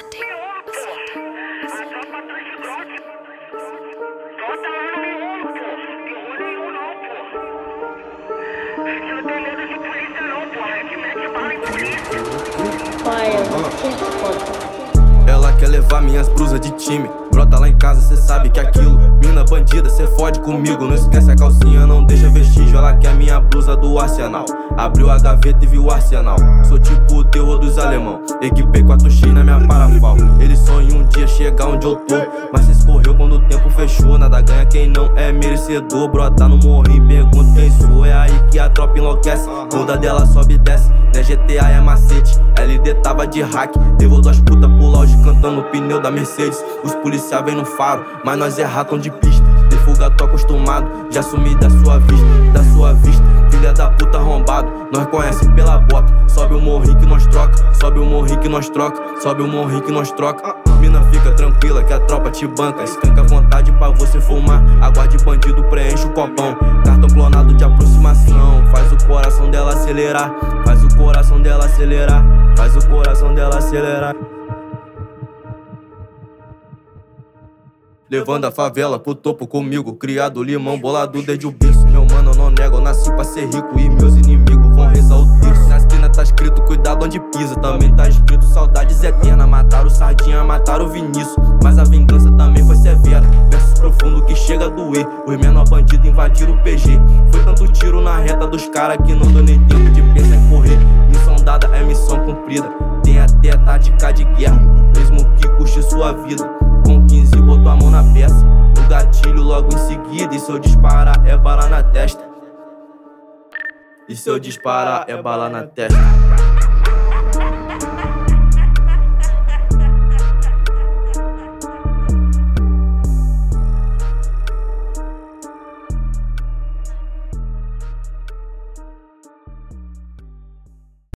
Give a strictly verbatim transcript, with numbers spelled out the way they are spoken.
Sunday. A tropa tá de grote. Bota lá no mundo, pô. Terror nenhum não, pô. A gente não tem medo de polícia não, pô. A gente mete bala em polícia. Pai, você é foda. Ela quer levar minhas brusas de time. Brota lá em casa, cê sabe que é aquilo. Mina bandida, cê fode comigo. Não esquece a calcinha, não deixa vestígio. Ela quer minha blusa do arsenal. Abriu a gaveta e viu o arsenal. Sou tipo o terror dos alemão. Equipei quatro x na minha parafal. Eles sonham um dia chegar onde eu tô, mas cê escorreu quando o tempo fechou. Nada ganha quem não é merecedor. Brota no morro e pergunta quem sou. É aí que a tropa enlouquece. Onda dela sobe e desce. Né G T A é macete. L D tava de hack. Levou duas putas pro lounge cantando o pneu da Mercedes. Os policiais vêm no faro, mas nós é ratão de pista. De fuga tô acostumado, já sumi da sua vista. Da sua vista, filha da puta arrombado. Nós conhece pela bota. Sobe o morrinho que nós troca. Sobe o morrinho que nós troca. Sobe o morrinho que nós troca. Mina, fica tranquila que a tropa te banca. Escanca à vontade pra você fumar. Água de bandido preenche o copão. Cartão clonado de aproximação. Faz o coração dela acelerar. Faz o coração dela acelerar. Faz o coração dela acelerar. Levando a favela pro topo comigo. Criado limão, bolado desde o berço. Meu mano, eu não nego, eu nasci pra ser rico. E meus inimigos vão rezar o terço. Na esquina tá escrito cuidado onde pisa. Também tá escrito saudades eternas. Mataram o Sardinha, mataram o Vinícius. Mas a vingança também foi severa. Versos profundo que chega a doer. Os menor bandidos invadiram o P G. Foi tanto tiro na reta dos caras que não deu nem tempo de pensar em correr. Missão dada é missão cumprida. Tem até a tática de guerra, mesmo que custe sua vida. Com quinze botou a mão na peça, no gatilho logo em seguida. E se eu disparar é bala na testa. E se eu disparar é bala na testa.